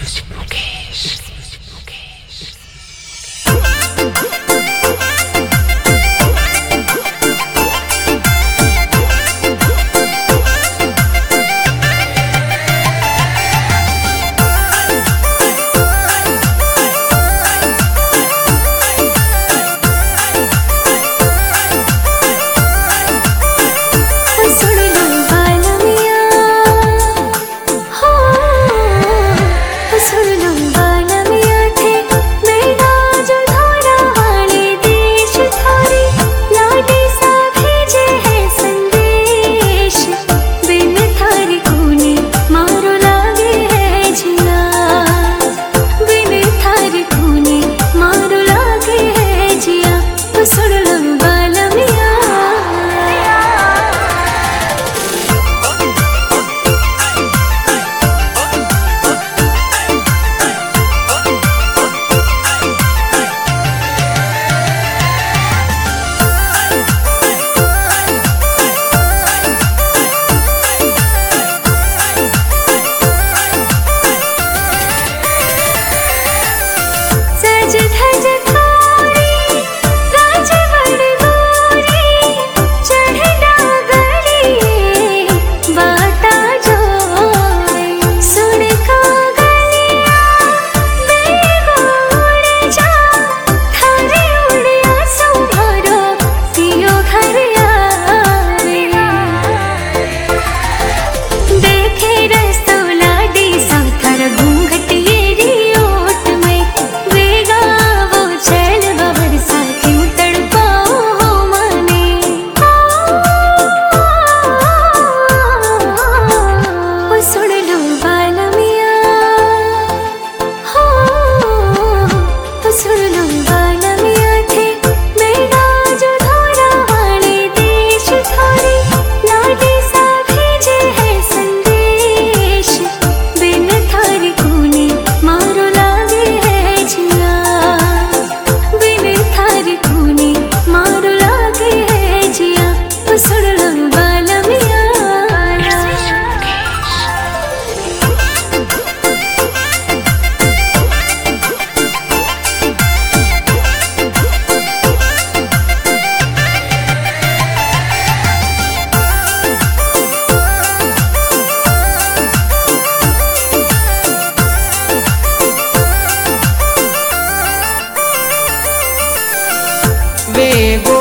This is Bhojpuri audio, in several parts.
वेगो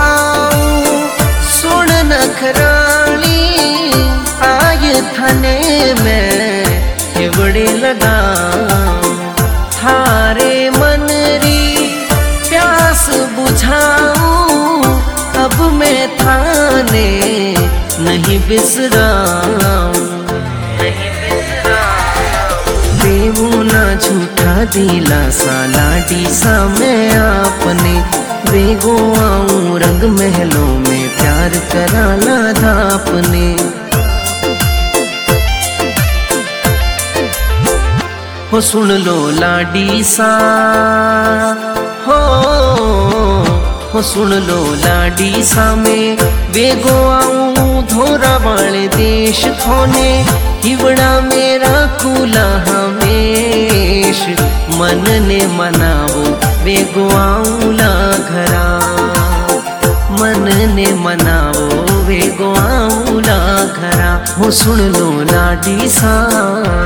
आऊं सुन नखराली आय थने में हिवड़े लगाऊं थारे मन री प्यास बुझाऊं अब मैं थाने नहीं बिसराऊं देवू ना झूठा दिला सा लाडी सा मैं आपने वेगो आऊं रंग महलों में प्यार कराला धापने हो सुन लो लाडी सा हो सुन लो लाडी सा में वेगो आऊं धोरा वाले देश खोने हिवड़ा मेरा कूला हमेश मन ने मनावो वेगो आऊला घरा मन ने मनावो वेगो आऊला घरा हो सुन लो लाडी सा।